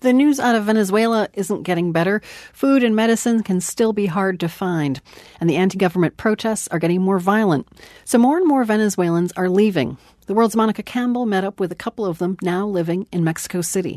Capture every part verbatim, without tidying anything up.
The news out of Venezuela isn't getting better. Food and medicine can still be hard to find, and the anti-government protests are getting more violent. So more and more Venezuelans are leaving. The World's Monica Campbell met up with a couple of them now living in Mexico City.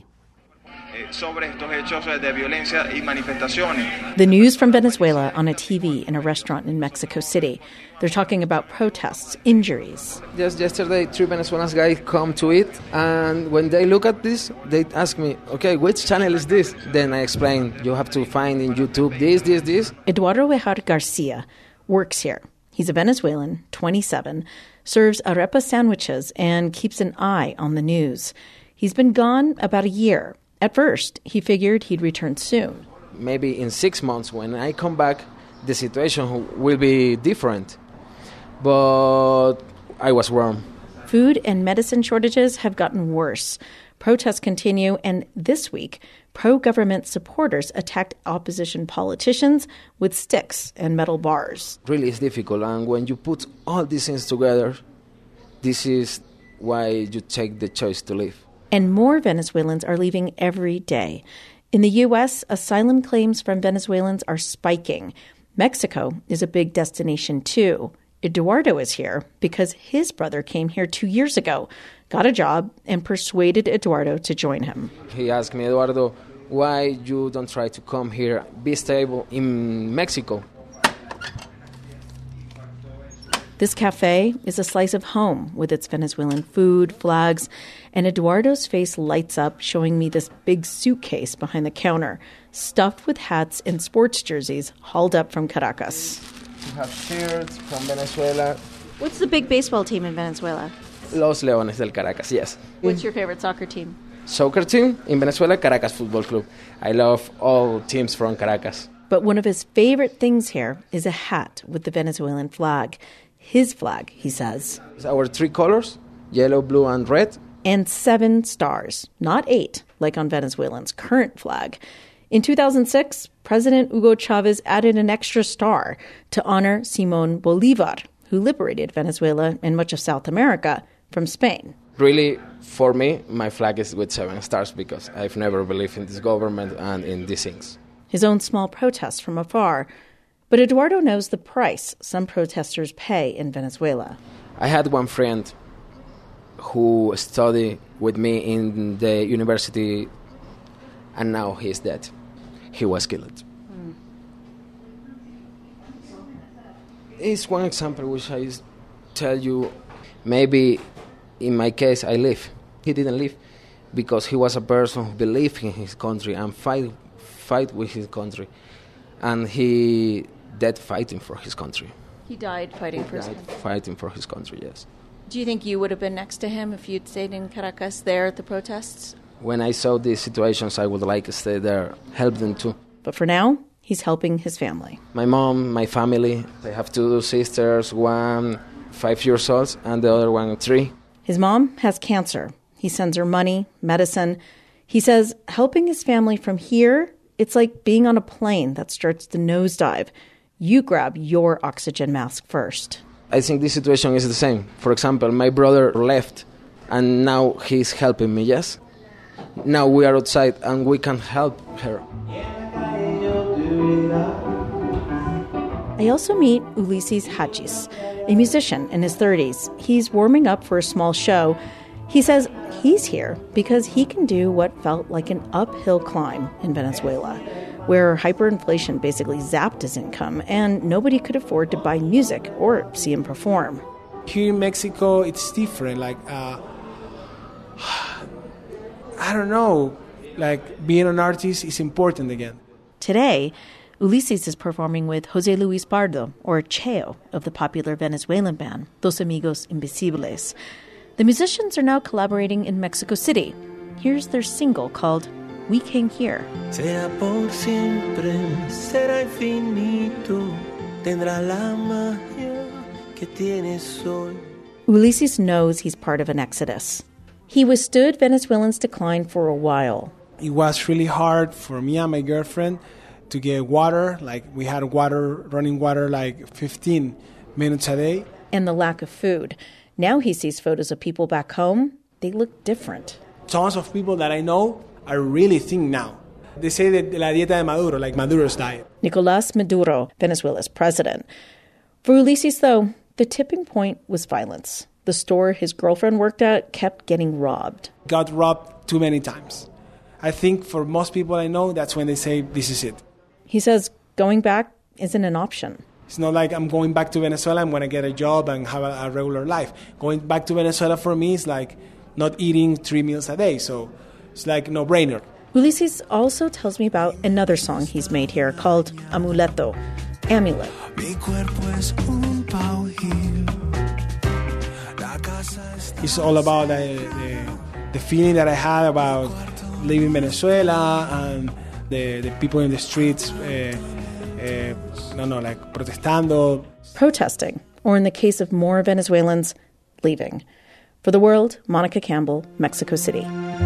The news from Venezuela on a T V in a restaurant in Mexico City. They're talking about protests, injuries. Just yesterday, three Venezuelan guys come to it, and when they look at this, they ask me, okay, which channel is this? Then I explain, you have to find in YouTube this, this, this. Eduardo Bejar Garcia works here. He's a Venezuelan, twenty-seven, serves arepa sandwiches and keeps an eye on the news. He's been gone about a year. At first, he figured he'd return soon. Maybe in six months, when I come back, the situation will be different. But I was wrong. Food and medicine shortages have gotten worse. Protests continue, and this week, pro-government supporters attacked opposition politicians with sticks and metal bars. Really, it's difficult, and when you put all these things together, this is why you take the choice to leave. And more Venezuelans are leaving every day. In the U S, asylum claims from Venezuelans are spiking. Mexico is a big destination, too. Eduardo is here because his brother came here two years ago, got a job, and persuaded Eduardo to join him. He asked me, Eduardo, why you don't try to come here, be stable in Mexico? This cafe is a slice of home with its Venezuelan food, flags, and Eduardo's face lights up, showing me this big suitcase behind the counter, stuffed with hats and sports jerseys hauled up from Caracas. We have shirts from Venezuela. What's the big baseball team in Venezuela? Los Leones del Caracas, yes. What's your favorite soccer team? Soccer team in Venezuela, Caracas Football Club. I love all teams from Caracas. But one of his favorite things here is a hat with the Venezuelan flag. His flag, he says. It's our three colors, yellow, blue, and red. And seven stars, not eight, like on Venezuela's current flag. In two thousand six, President Hugo Chavez added an extra star to honor Simón Bolívar, who liberated Venezuela and much of South America from Spain. Really, for me, my flag is with seven stars because I've never believed in this government and in these things. His own small protests from afar. But Eduardo knows the price some protesters pay in Venezuela. I had one friend who studied with me in the university, and now he's dead. He was killed. Mm. It's one example which I tell you, maybe in my case I live. He didn't live because he was a person who believed in his country and fight, fight with his country. And he dead fighting for his country. He died fighting for he his died country. Fighting for his country, yes. Do you think you would have been next to him if you'd stayed in Caracas there at the protests? When I saw these situations, I would like to stay there, help them too. But for now, he's helping his family. My mom, my family. I have two sisters, one five years old and the other one three. His mom has cancer. He sends her money, medicine. He says helping his family from here, it's like being on a plane that starts to nosedive. You grab your oxygen mask first. I think this situation is the same. For example, my brother left, and now he's helping me, yes? Now we are outside, and we can help her. I also meet Ulises Hachis, a musician in his thirties. He's warming up for a small show. He says he's here because he can do what felt like an uphill climb in Venezuela, where hyperinflation basically zapped his income and nobody could afford to buy music or see him perform. Here in Mexico, it's different. Like, uh, I don't know, like being an artist is important again. Today, Ulises is performing with José Luis Pardo, or Cheo, of the popular Venezuelan band Dos Amigos Invisibles. The musicians are now collaborating in Mexico City. Here's their single called We Came Here. Será por siempre, será infinito, tendrá la magia que tienes hoy. Ulises knows he's part of an exodus. He withstood Venezuelans' decline for a while. It was really hard for me and my girlfriend to get water. Like, we had water, running water, like fifteen minutes a day. And the lack of food. Now he sees photos of people back home. They look different. Tons of people that I know I really think now. They say that la dieta de Maduro, like Maduro's diet. Nicolás Maduro, Venezuela's president. For Ulises, though, the tipping point was violence. The store his girlfriend worked at kept getting robbed. Got robbed too many times. I think for most people I know, that's when they say, this is it. He says going back isn't an option. It's not like I'm going back to Venezuela, I'm going to get a job and have a, a regular life. Going back to Venezuela for me is like not eating three meals a day, so it's like no-brainer. Ulises also tells me about another song he's made here called Amuleto, Amulet. It's all about the, the, the feeling that I had about leaving Venezuela and the, the people in the streets, uh, uh, no, no, like protestando. Protesting, or in the case of more Venezuelans, leaving. For The World, Monica Campbell, Mexico City.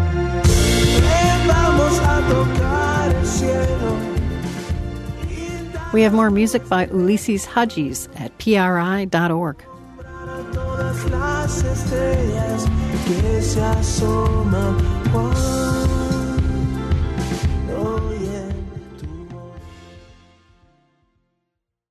We have more music by Ulises Hadjis at P R I dot org. Las estrellas que se asoman.